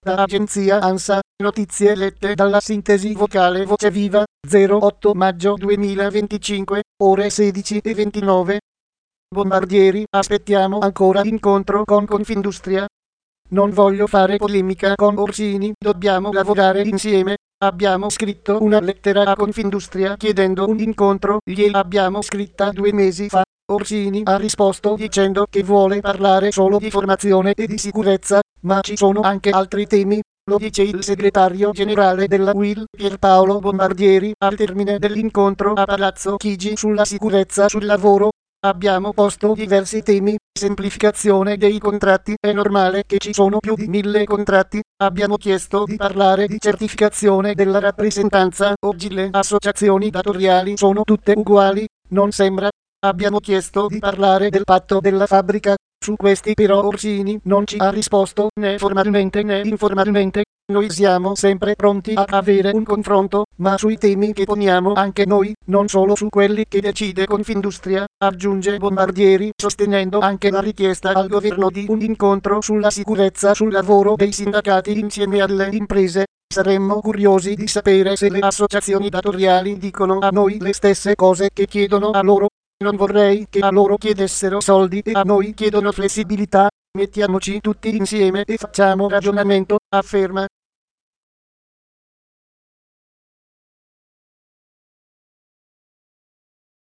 Da agenzia ANSA, notizie lette dalla sintesi vocale Voce Viva, 08 maggio 2025, ore 16:29. Bombardieri, aspettiamo ancora incontro con Confindustria. Non voglio fare polemica con Orsini, dobbiamo lavorare insieme. Abbiamo scritto una lettera a Confindustria chiedendo un incontro, gliel'abbiamo scritta 2 mesi fa. Orsini ha risposto dicendo che vuole parlare solo di formazione e di sicurezza, ma ci sono anche altri temi. Lo dice il segretario generale della UIL, Pierpaolo Bombardieri, al termine dell'incontro a Palazzo Chigi sulla sicurezza sul lavoro. Abbiamo posto diversi temi, semplificazione dei contratti, è normale che ci sono più di 1000 contratti, abbiamo chiesto di parlare di certificazione della rappresentanza, oggi le associazioni datoriali sono tutte uguali, non sembra. Abbiamo chiesto di parlare del patto della fabbrica, su questi però Orsini non ci ha risposto né formalmente né informalmente. Noi siamo sempre pronti a avere un confronto, ma sui temi che poniamo anche noi, non solo su quelli che decide Confindustria, aggiunge Bombardieri, sostenendo anche la richiesta al governo di un incontro sulla sicurezza sul lavoro dei sindacati insieme alle imprese. Saremmo curiosi di sapere se le associazioni datoriali dicono a noi le stesse cose che chiedono a loro. Non vorrei che a loro chiedessero soldi e a noi chiedono flessibilità. Mettiamoci tutti insieme e facciamo ragionamento, afferma.